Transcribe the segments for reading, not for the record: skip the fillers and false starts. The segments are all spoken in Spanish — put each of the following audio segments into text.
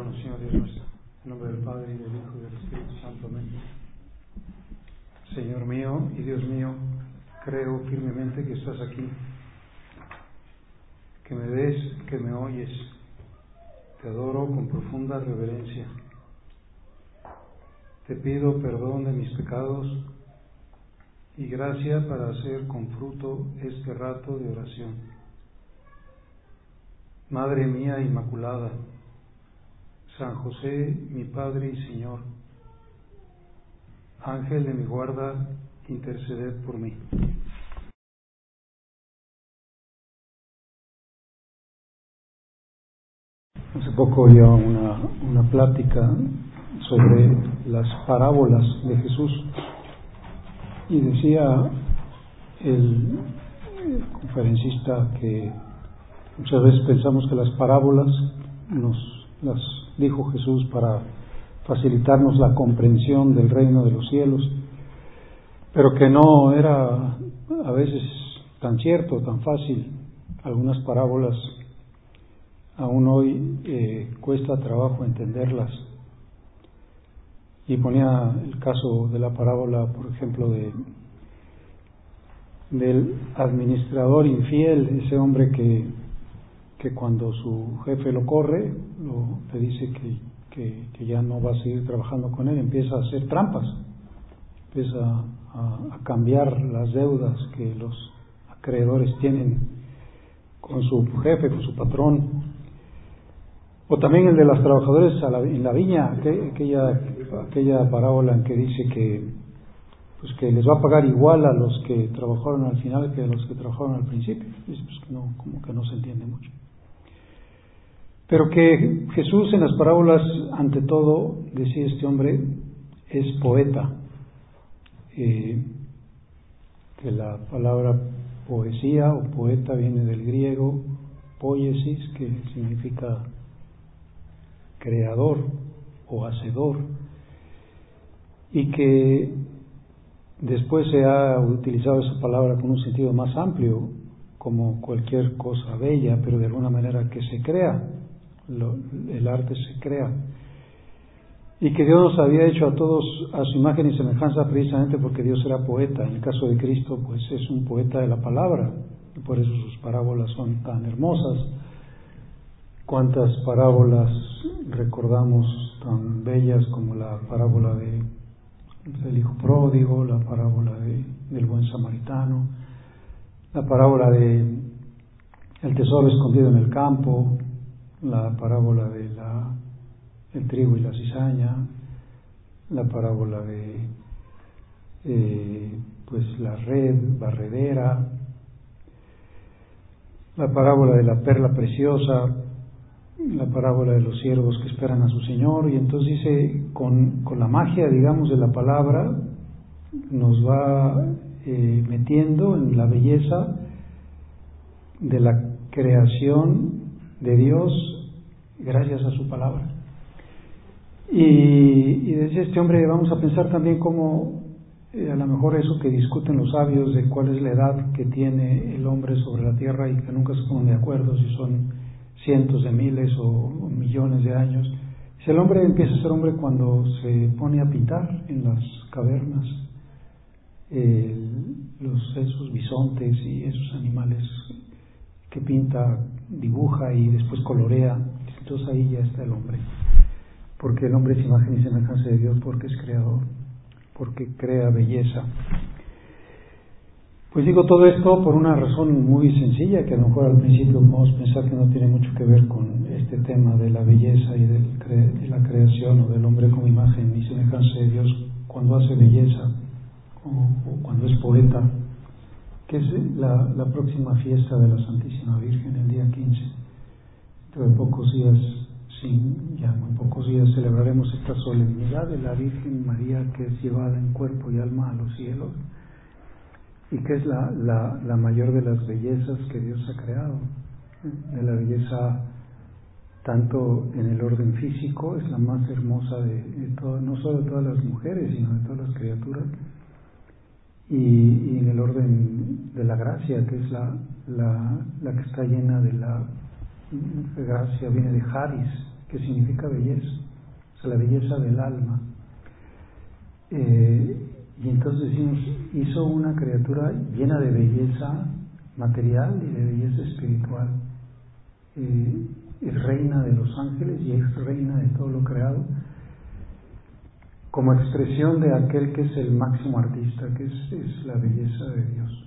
Oramos, Señor Dios nuestro, en nombre del Padre, y del Hijo, y del Espíritu Santo. Amén. Señor mío y Dios mío, creo firmemente que estás aquí, que me ves, que me oyes. Te adoro con profunda reverencia. Te pido perdón de mis pecados y gracia para hacer con fruto este rato de oración. Madre mía Inmaculada, San José, mi Padre y Señor, Ángel de mi guarda, interceded por mí. Hace poco oía una plática sobre las parábolas de Jesús y decía el conferencista que muchas veces pensamos que las parábolas las dijo Jesús para facilitarnos la comprensión del reino de los cielos, pero que no era a veces tan cierto, tan fácil. Algunas parábolas aún hoy cuesta trabajo entenderlas. Y ponía el caso de la parábola, por ejemplo, del administrador infiel, ese hombre que cuando su jefe lo corre, le dice que ya no va a seguir trabajando con él, empieza a hacer trampas, empieza a cambiar las deudas que los acreedores tienen con su jefe, con su patrón. O también el de los trabajadores en la viña, aquella parábola en que dice que les va a pagar igual a los que trabajaron al final que a los que trabajaron al principio. Pues no, como que no se entiende mucho. Pero que Jesús en las parábolas, ante todo, decía este hombre, es poeta. Que la palabra poesía o poeta viene del griego poiesis, que significa creador o hacedor, y que después se ha utilizado esa palabra con un sentido más amplio, como cualquier cosa bella, pero de alguna manera que se crea, el arte se crea, y que Dios nos había hecho a todos a su imagen y semejanza precisamente porque Dios era poeta. En el caso de Cristo, pues es un poeta de la palabra, y por eso sus parábolas son tan hermosas. Cuántas parábolas recordamos tan bellas como la parábola del hijo pródigo, la parábola del buen samaritano, la parábola del tesoro escondido en el campo, la parábola del trigo y la cizaña, la parábola de pues la red barredera, la parábola de la perla preciosa, la parábola de los siervos que esperan a su Señor. Y entonces dice, con la magia, digamos, de la palabra, nos va metiendo en la belleza de la creación de Dios gracias a su palabra. Y decía este hombre, vamos a pensar también cómo a lo mejor eso que discuten los sabios de cuál es la edad que tiene el hombre sobre la tierra y que nunca se ponen de acuerdo si son cientos de miles o millones de años. Si el hombre empieza a ser hombre cuando se pone a pintar en las cavernas, esos bisontes y esos animales que pinta, dibuja y después colorea, entonces ahí ya está el hombre, porque el hombre es imagen y semejanza de Dios, porque es creador, porque crea belleza. Pues digo todo esto por una razón muy sencilla, que a lo mejor al principio podemos pensar que no tiene mucho que ver con este tema de la belleza y de la creación o del hombre como imagen y semejanza de Dios cuando hace belleza o cuando es poeta, que es la próxima fiesta de la Santísima Virgen, el día 15. Dentro de pocos días, muy pocos días, celebraremos esta solemnidad de la Virgen María, que es llevada en cuerpo y alma a los cielos, y que es la mayor de las bellezas que Dios ha creado. De la belleza tanto en el orden físico, es la más hermosa de todo, no solo de todas las mujeres, sino de todas las criaturas, y en el orden de la gracia, que es la que está llena de la gracia, viene de Haris, que significa belleza, o sea, la belleza del alma. Y entonces decimos, hizo una criatura llena de belleza material y de belleza espiritual. Es reina de los ángeles y es reina de todo lo creado, como expresión de aquel que es el máximo artista, que es la belleza de Dios.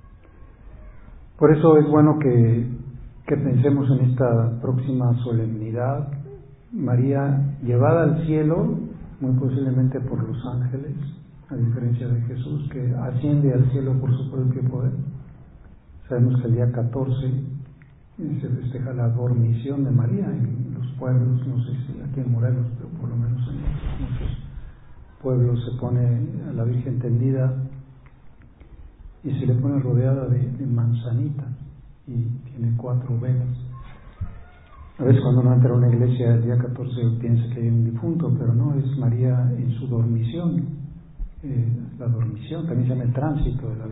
Por eso es bueno que pensemos en esta próxima solemnidad, María llevada al cielo, muy posiblemente por los ángeles, a diferencia de Jesús, que asciende al cielo por su propio poder. Sabemos que el día 14 se festeja la dormición de María en los pueblos, no sé si aquí en Morelos, pero por lo menos en muchos pueblos se pone a la Virgen tendida y se le pone rodeada de manzanita y tiene 4 velas. A veces cuando uno entra a una iglesia el día 14 piensa que hay un difunto, pero no, es María en su dormición. La dormición también se llama el tránsito de la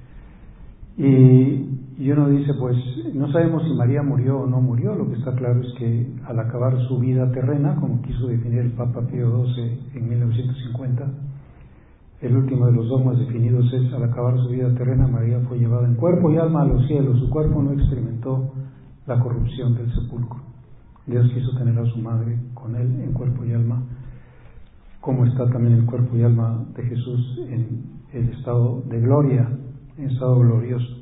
Virgen. Y uno dice, pues no sabemos si María murió o no murió. Lo que está claro es que al acabar su vida terrena, como quiso definir el Papa Pío XII en 1950, el último de los dogmas definidos es: al acabar su vida terrena, María fue llevada en cuerpo y alma a los cielos. Su cuerpo no experimentó la corrupción del sepulcro. Dios quiso tener a su madre con él en cuerpo y alma, como está también el cuerpo y alma de Jesús en el estado de gloria, en estado glorioso.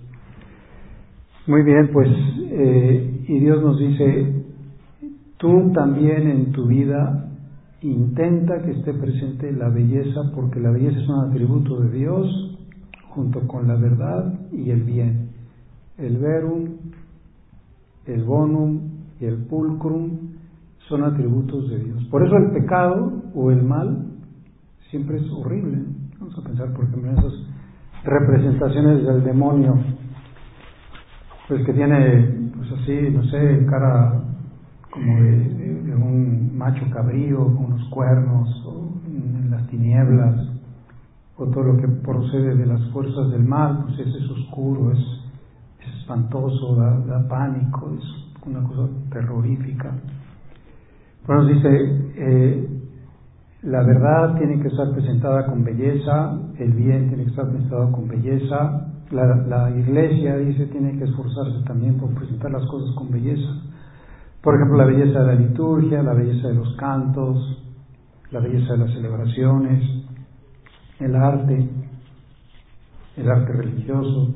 Muy bien, pues, y Dios nos dice: tú también en tu vida intenta que esté presente la belleza, porque la belleza es un atributo de Dios junto con la verdad y el bien. El verum, el bonum y el pulcrum son atributos de Dios. Por eso el pecado o el mal siempre es horrible. Vamos a pensar, por ejemplo, en esas representaciones del demonio, pues que tiene, pues así, no sé, cara como de un macho cabrío con unos cuernos, o en las tinieblas, o todo lo que procede de las fuerzas del mal, pues es oscuro, es espantoso, da pánico, es una cosa terrorífica. Bueno, dice, la verdad tiene que estar presentada con belleza, el bien tiene que estar presentado con belleza, la iglesia, dice, tiene que esforzarse también por presentar las cosas con belleza. Por ejemplo, la belleza de la liturgia, la belleza de los cantos, la belleza de las celebraciones, el arte religioso,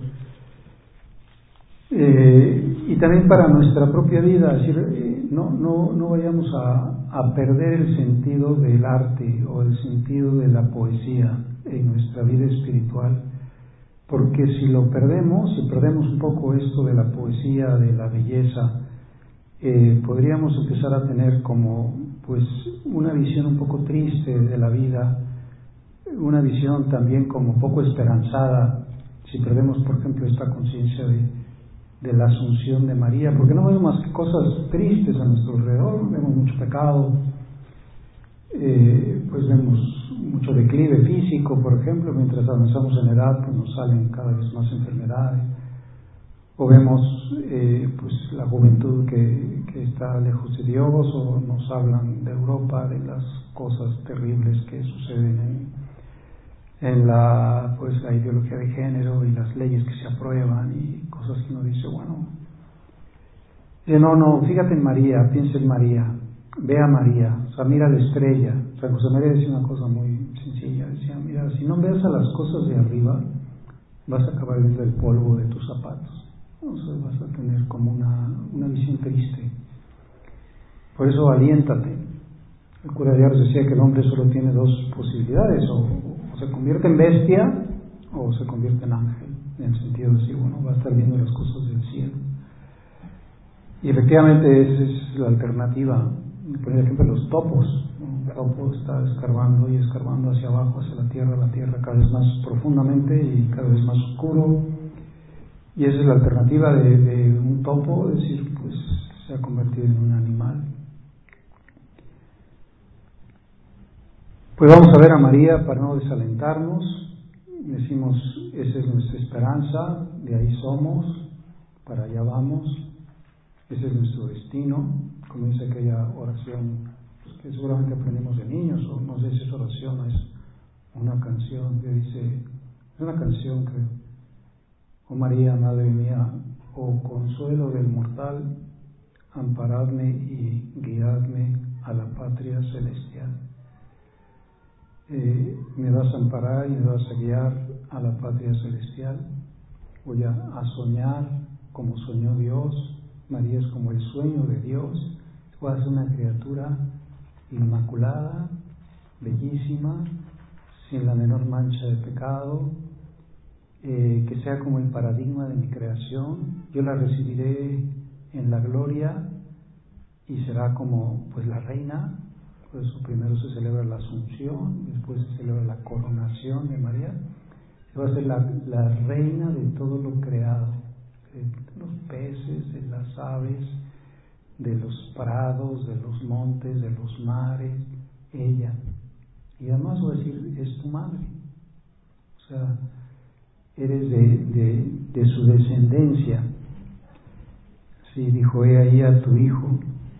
y también para nuestra propia vida, es decir, no vayamos a perder el sentido del arte o el sentido de la poesía en nuestra vida espiritual, porque si lo perdemos, si perdemos un poco esto de la poesía, de la belleza, podríamos empezar a tener como pues una visión un poco triste de la vida, una visión también como poco esperanzada, si perdemos, por ejemplo, esta conciencia de la asunción de María, porque no vemos más que cosas tristes a nuestro alrededor, vemos mucho pecado, pues vemos mucho declive físico, por ejemplo, mientras avanzamos en edad, pues nos salen cada vez más enfermedades, o vemos pues la juventud que está lejos de Dios, o nos hablan de Europa, de las cosas terribles que suceden en la ideología de género y las leyes que se aprueban y cosas que uno dice, bueno, no, fíjate en María, piensa en María, ve a María, o sea, mira la estrella. San José María decía una cosa muy sencilla, decía, mira, si no ves a las cosas de arriba, vas a acabar viendo el polvo de tus zapatos. O sea, vas a tener como una visión triste. Por eso aliéntate. El cura de Ars decía que el hombre solo tiene 2 posibilidades, o se convierte en bestia o se convierte en ángel, en el sentido de decir, bueno, va a estar viendo las cosas del cielo. Y efectivamente esa es la alternativa. Por ejemplo, los topos. El topo está escarbando y escarbando hacia abajo, hacia la tierra cada vez más profundamente y cada vez más oscuro. Y esa es la alternativa de un topo, es decir, pues se ha convertido en un animal. Pues vamos a ver a María para no desalentarnos. Decimos, esa es nuestra esperanza, de ahí somos, para allá vamos, ese es nuestro destino, como dice aquella oración, pues, que seguramente aprendimos de niños, o no sé si esa oración es una canción que dice, es una canción que, oh María, Madre mía, oh consuelo del mortal, amparadme y guiadme a la patria celestial. Me vas a amparar y me vas a guiar a la patria celestial. Voy a soñar como soñó Dios. María es como el sueño de Dios. Voy a ser una criatura inmaculada, bellísima, sin la menor mancha de pecado, que sea como el paradigma de mi creación. Yo la recibiré en la gloria y será como pues la reina. Por eso primero se celebra la Asunción, después se celebra la coronación de María. Va a ser la reina de todo lo creado, de los peces, de las aves, de los prados, de los montes, de los mares, ella. Y además voy a decir, es tu madre. O sea, eres de su descendencia. Sí, dijo, he ahí a tu hijo.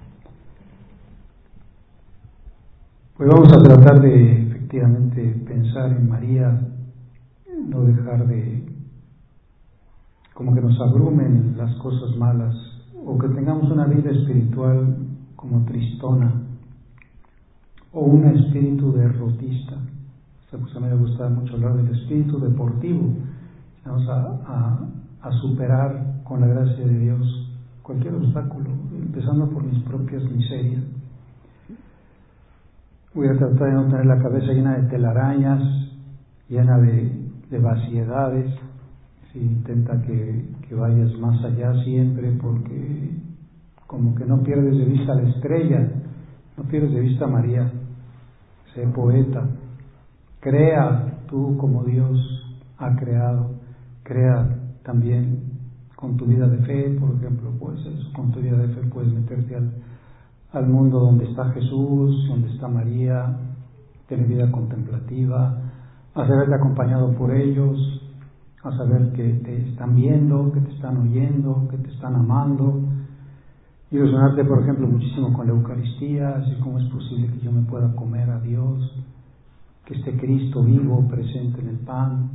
Pues vamos a tratar de efectivamente pensar en María, no dejar de como que nos abrumen las cosas malas, o que tengamos una vida espiritual como tristona, o un espíritu derrotista. O sea, pues a mí me gusta mucho hablar del espíritu deportivo. Vamos a superar con la gracia de Dios cualquier obstáculo, empezando por mis propias miserias. Voy a tratar de no tener la cabeza llena de telarañas, llena de vaciedades. Sí, intenta que vayas más allá siempre, porque como que no pierdes de vista la estrella, no pierdes de vista a María. Sé poeta, crea tú como Dios ha creado, crea también con tu vida de fe, por ejemplo, pues con tu vida de fe puedes meterte al mundo donde está Jesús, donde está María, tener vida contemplativa, a saberte acompañado por ellos, a saber que te están viendo, que te están oyendo, que te están amando, y ilusionarte, por ejemplo, muchísimo con la Eucaristía, así como es posible que yo me pueda comer a Dios, que esté Cristo vivo, presente en el pan,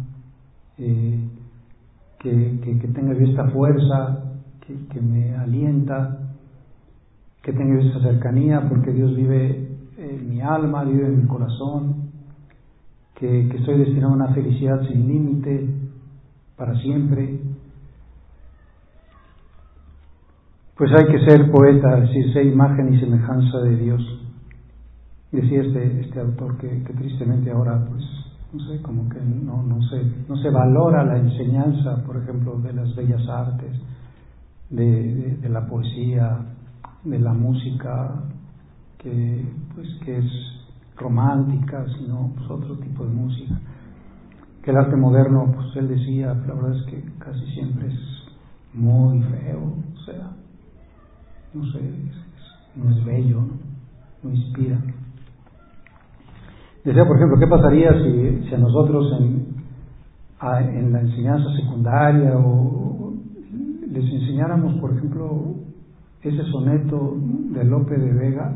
que tenga yo esta fuerza que me alienta, que tenga esa cercanía, porque Dios vive en mi alma, vive en mi corazón, que estoy destinado a una felicidad sin límite para siempre. Pues hay que ser poeta, es decir, ser imagen y semejanza de Dios. Decía este autor que tristemente ahora, pues, no sé, como que no se valora la enseñanza, por ejemplo, de las bellas artes, de la poesía, de la música que es romántica, sino pues otro tipo de música. Que el arte moderno, pues él decía, la verdad es que casi siempre es muy feo, o sea, no sé, no es bello, no inspira. Decía, por ejemplo, ¿qué pasaría si a nosotros en la enseñanza secundaria o les enseñáramos, por ejemplo, ese soneto de Lope de Vega,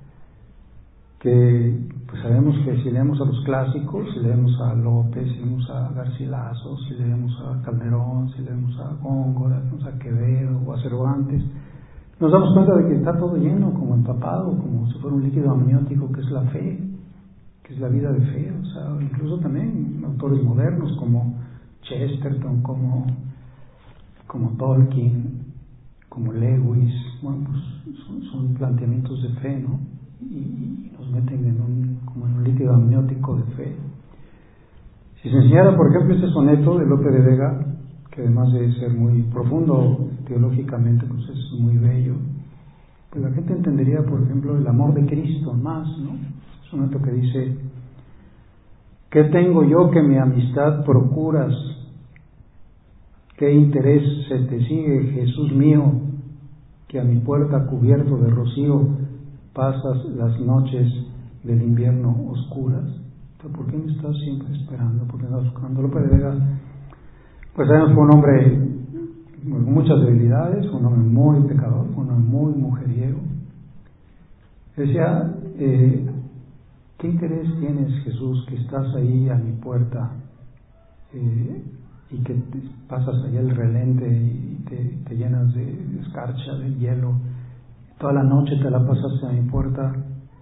que pues sabemos que si leemos a los clásicos, si leemos a Lope, si leemos a Garcilaso, si leemos a Calderón, si leemos a Góngora, si leemos a Quevedo o a Cervantes, nos damos cuenta de que está todo lleno, como empapado, como si fuera un líquido amniótico, que es la fe, que es la vida de fe. O sea, incluso también autores modernos como Chesterton, como Tolkien, como Lewis, bueno, pues son planteamientos de fe, ¿no? Y nos meten como en un líquido amniótico de fe. Si se enseñara, por ejemplo, este soneto de Lope de Vega, que además de ser muy profundo teológicamente, pues es muy bello, pues la gente entendería, por ejemplo, el amor de Cristo más, ¿no? Es un soneto que dice: ¿qué tengo yo que mi amistad procuras? ¿Qué interés se te sigue, Jesús mío, que a mi puerta cubierto de rocío pasas las noches del invierno oscuras? ¿Por qué me estás siempre esperando? ¿Por qué me estás buscando? Lope de Vega, pues sabemos, fue un hombre con muchas debilidades, fue un hombre muy pecador, fue un hombre muy mujeriego, Decía, ¿qué interés tienes, Jesús, que estás ahí a mi puerta y que pasas allá el relente y te llenas de escarcha, de hielo, toda la noche te la pasaste a mi puerta?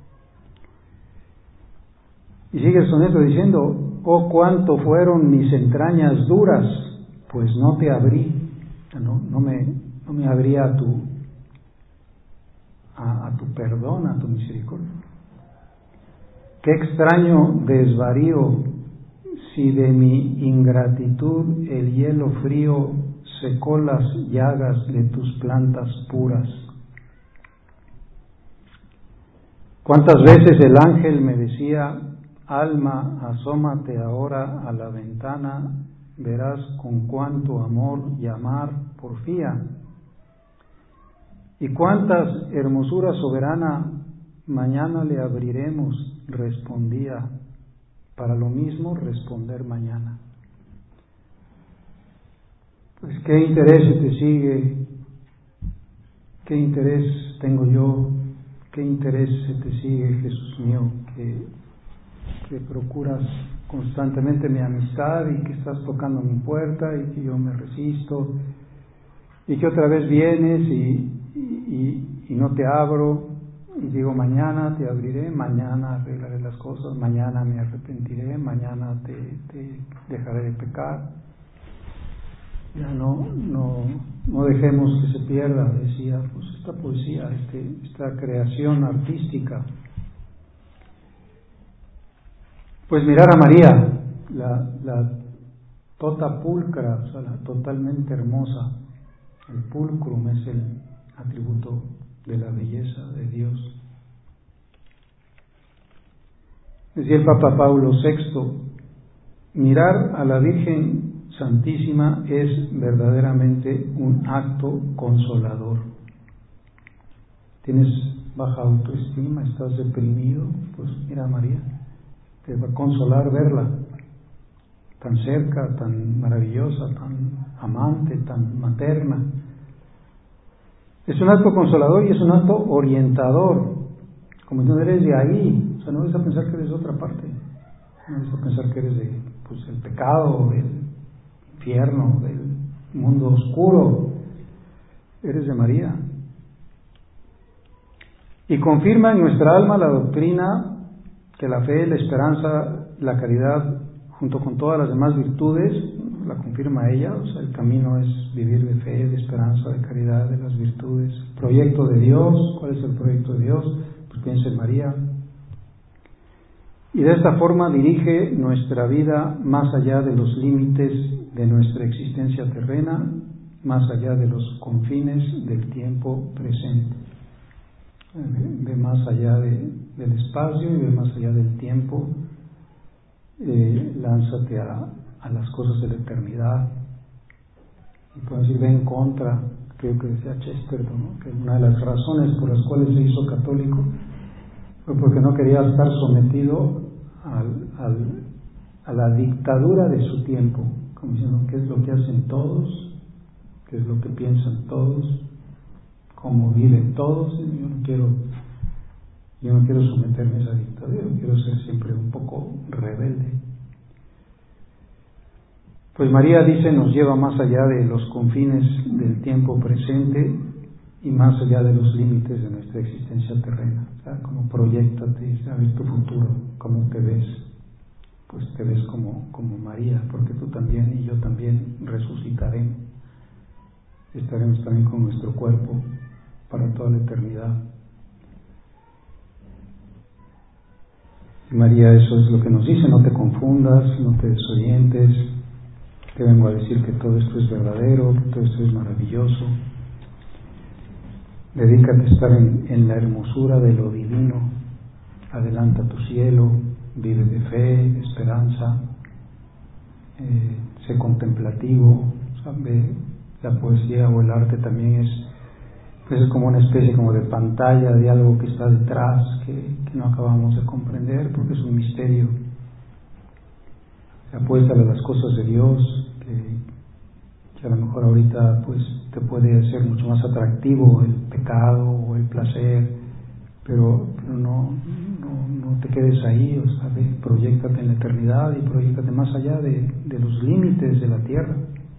Y sigue el soneto diciendo, oh, cuánto fueron mis entrañas duras, pues no te abrí, no me abrí a tu perdón, a tu misericordia. Qué extraño desvarío si de mi ingratitud el hielo frío secó las llagas de tus plantas puras. ¿Cuántas veces el ángel me decía, alma, asómate ahora a la ventana, verás con cuánto amor y amar porfía? ¿Y cuántas, hermosura soberana, mañana le abriremos? Respondía, para lo mismo responder mañana. Pues qué interés te sigue, qué interés tengo yo, qué interés te sigue, Jesús mío, que procuras constantemente mi amistad y que estás tocando mi puerta y que yo me resisto y que otra vez vienes y no te abro y digo mañana te abriré, mañana arreglaré las cosas, mañana me arrepentiré, mañana te dejaré de pecar. Ya no dejemos que se pierda, decía, pues esta poesía, esta creación artística. Pues mirar a María, la tota pulcra, o sea, la totalmente hermosa. El pulcrum es el atributo de la belleza de Dios. Decía el Papa Paulo VI, mirar a la Virgen Santísima es verdaderamente un acto consolador. ¿Tienes baja autoestima? ¿Estás deprimido? Pues mira a María, te va a consolar verla, tan cerca, tan maravillosa, tan amante, tan materna. Es un acto consolador y es un acto orientador, como no eres de ahí, o sea, no vas a pensar que eres de otra parte, no vas a pensar que eres de el pecado, del infierno, del mundo oscuro, eres de María. Y confirma en nuestra alma la doctrina que la fe, la esperanza, la caridad, junto con todas las demás virtudes, la confirma ella, o sea, el camino es vivir de fe, de esperanza, de caridad, de las virtudes. Proyecto de Dios, ¿cuál es el proyecto de Dios? Pues piensa en María. Y de esta forma dirige nuestra vida más allá de los límites de nuestra existencia terrena, más allá de los confines del tiempo presente. Ve más allá del espacio y ve más allá del tiempo. Lánzate a las cosas de la eternidad. Y puedes decir, ve en contra, creo que decía Chesterton, ¿no? Que una de las razones por las cuales se hizo católico fue porque no quería estar sometido a la dictadura de su tiempo, como diciendo qué es lo que hacen todos, qué es lo que piensan todos, cómo viven todos. Yo no quiero someterme a esa dictadura, yo quiero ser siempre un poco rebelde. Pues María, dice, nos lleva más allá de los confines del tiempo presente y más allá de los límites de nuestra existencia terrena. O sea, como proyéctate, a ver tu futuro, cómo te ves. Pues te ves como María, porque tú también y yo también resucitaremos. Estaremos también con nuestro cuerpo para toda la eternidad. Y María, eso es lo que nos dice, no te confundas, no te desorientes. Te vengo a decir que todo esto es verdadero, que todo esto es maravilloso. Dedícate a estar en la hermosura de lo divino. Adelanta tu cielo, vive de fe, de esperanza, sé contemplativo. ¿Sabe? La poesía o el arte también es como una especie como de pantalla de algo que está detrás, que no acabamos de comprender, porque es un misterio. Apuesta a las cosas de Dios, que a lo mejor ahorita pues te puede ser mucho más atractivo el pecado o el placer pero no te quedes ahí, o sea, proyéctate en la eternidad y proyéctate más allá de los límites de la tierra,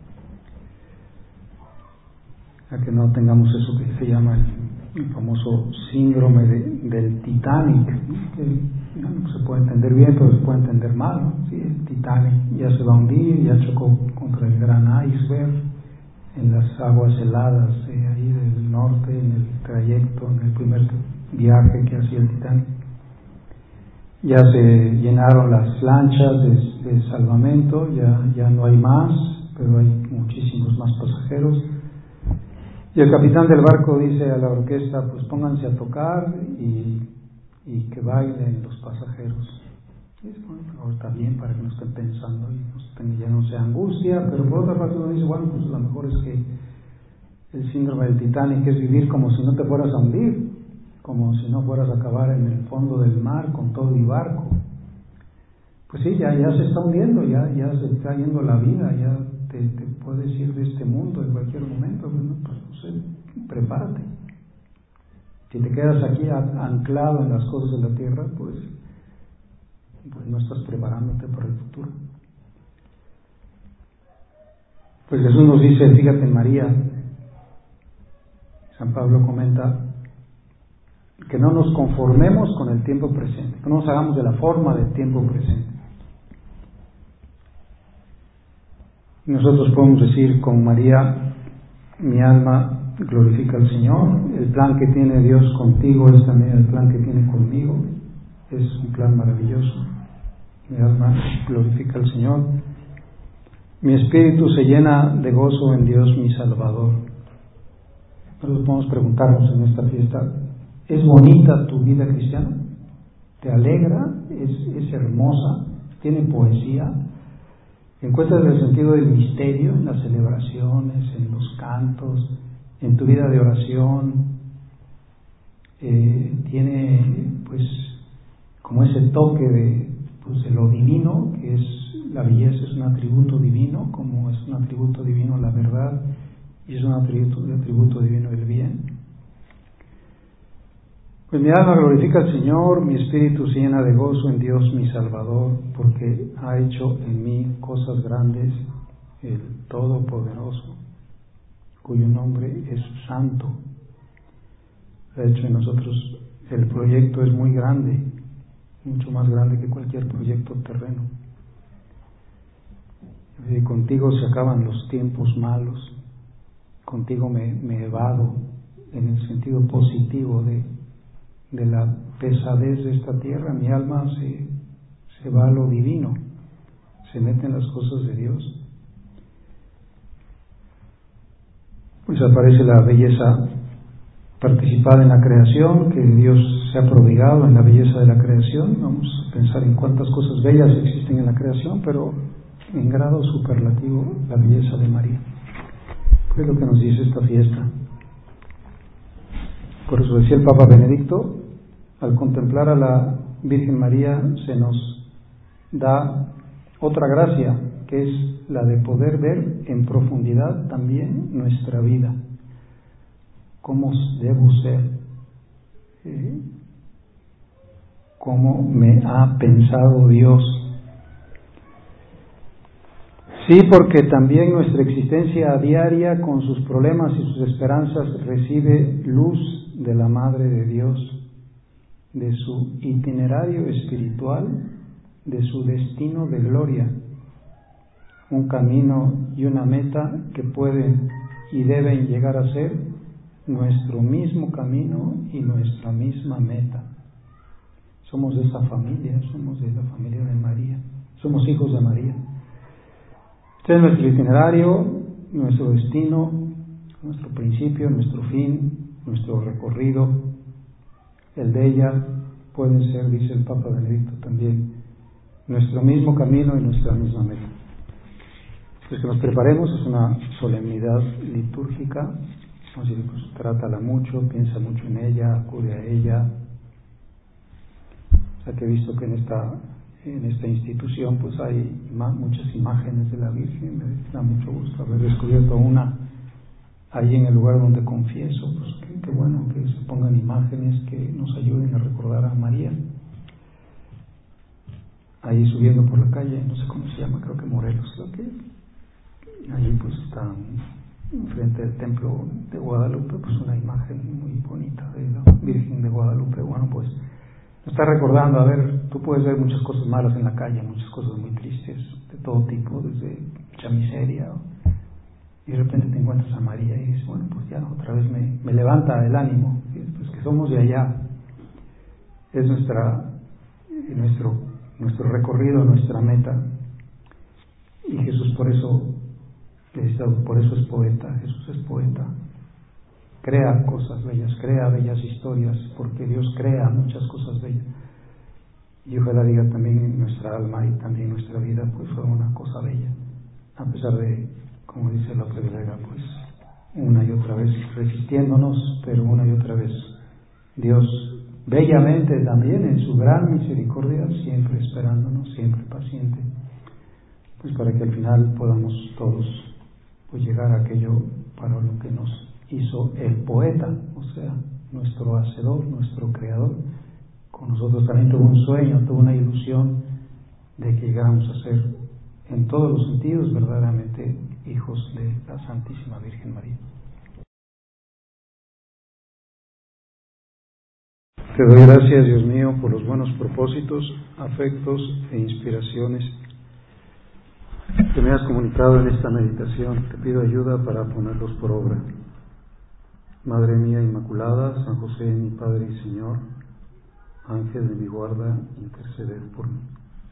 a que no tengamos eso que se llama el famoso síndrome del Titanic, ¿no? Que se puede entender bien, pero se puede entender mal, ¿no? Sí, el Titanic ya se va a hundir, ya chocó contra el gran iceberg en las aguas heladas ahí del norte, en el trayecto, en el primer viaje que hacía el Titanic. Ya se llenaron las lanchas de salvamento, ya no hay más, pero hay muchísimos más pasajeros. Y el capitán del barco dice a la orquesta, pues pónganse a tocar y que bailen los pasajeros. Y dice, bueno, está bien para que no estén pensando y ya no sea angustia, pero por otra parte uno dice, bueno, pues lo mejor es que el síndrome del Titanic es vivir como si no te fueras a hundir, como si no fueras a acabar en el fondo del mar con todo y barco. Pues sí, ya se está hundiendo, ya se está yendo la vida, ya te puedes ir de este mundo en cualquier momento. Bueno, pues no sé, prepárate. Si te quedas aquí anclado en las cosas de la tierra, pues no estás preparándote para el futuro. Pues Jesús nos dice, fíjate en María, San Pablo comenta, que no nos conformemos con el tiempo presente, que no nos hagamos de la forma del tiempo presente. Y nosotros podemos decir con María, mi alma glorifica al Señor, el plan que tiene Dios contigo es también el plan que tiene conmigo, es un plan maravilloso. Mi alma glorifica al Señor, mi espíritu se llena de gozo en Dios mi Salvador. Nosotros podemos preguntarnos en esta fiesta, ¿es bonita tu vida cristiana? ¿Te alegra? ¿Es hermosa? ¿Tiene poesía? ¿Encuentras el sentido del misterio en las celebraciones, en los cantos, en tu vida de oración? Tiene pues como ese toque de lo divino, que es la belleza, es un atributo divino, como es un atributo divino la verdad y es un atributo divino el bien. Pues mi alma glorifica al Señor, mi espíritu se llena de gozo en Dios mi Salvador, porque ha hecho en mí cosas grandes el Todopoderoso, cuyo nombre es Santo. Ha hecho en nosotros, el proyecto es muy grande, mucho más grande que cualquier proyecto terreno. Y contigo se acaban los tiempos malos, contigo me evado en el sentido positivo de la pesadez de esta tierra. Mi alma se va a lo divino, se mete en las cosas de Dios. Pues aparece la belleza participada en la creación, que Dios se ha prodigado en la belleza de la creación. Vamos a pensar en cuántas cosas bellas existen en la creación, pero en grado superlativo la belleza de María. Pues es lo que nos dice esta fiesta. Por eso decía el Papa Benedicto, al contemplar a la Virgen María se nos da otra gracia, que es la de poder ver en profundidad también nuestra vida, cómo debo ser, cómo me ha pensado Dios. Sí, porque también nuestra existencia diaria, con sus problemas y sus esperanzas, recibe luz de la Madre de Dios, de su itinerario espiritual, de su destino de gloria, un camino y una meta que pueden y deben llegar a ser nuestro mismo camino y nuestra misma meta. Somos de esa familia, somos de la familia de María, somos hijos de María. Este es nuestro itinerario, nuestro destino, nuestro principio, nuestro fin, nuestro recorrido. El de ella pueden ser, dice el Papa Benedicto también, nuestro mismo camino y nuestra misma meta. Pues que nos preparemos, es una solemnidad litúrgica, así que pues trátala mucho, piensa mucho en ella, acude a ella. O sea que he visto que en esta institución pues hay muchas imágenes de la Virgen. Me da mucho gusto haber descubierto una ahí en el lugar donde confieso, pues qué bueno que se pongan imágenes que nos ayuden a recordar a María. Ahí subiendo por la calle, no sé cómo se llama, creo que Morelos, ahí pues está frente del templo de Guadalupe, pues una imagen muy bonita de la Virgen de Guadalupe. Bueno, pues me está recordando, a ver, tú puedes ver muchas cosas malas en la calle, muchas cosas muy tristes, de todo tipo, desde mucha miseria, y de repente te encuentras a María y dices, bueno, pues ya otra vez me levanta el ánimo, pues que somos de allá, es nuestro recorrido, nuestra meta, y Jesús por eso es poeta. Jesús es poeta, crea cosas bellas, crea bellas historias, porque Dios crea muchas cosas bellas, y ojalá diga también en nuestra alma y también en nuestra vida pues fue una cosa bella, a pesar de, como dice la plegaria, pues una y otra vez resistiéndonos, pero una y otra vez Dios bellamente también en su gran misericordia, siempre esperándonos, siempre paciente, pues para que al final podamos todos pues llegar a aquello para lo que nos hizo el poeta, o sea, nuestro hacedor, nuestro creador. Con nosotros también tuvo un sueño, tuvo una ilusión de que llegáramos a ser en todos los sentidos verdaderamente hijos de la Santísima Virgen María. Te doy gracias, Dios mío, por los buenos propósitos, afectos e inspiraciones que me has comunicado en esta meditación. Te pido ayuda para ponerlos por obra. Madre mía Inmaculada, San José, mi Padre y Señor, Ángel de mi guarda, interceded por mí.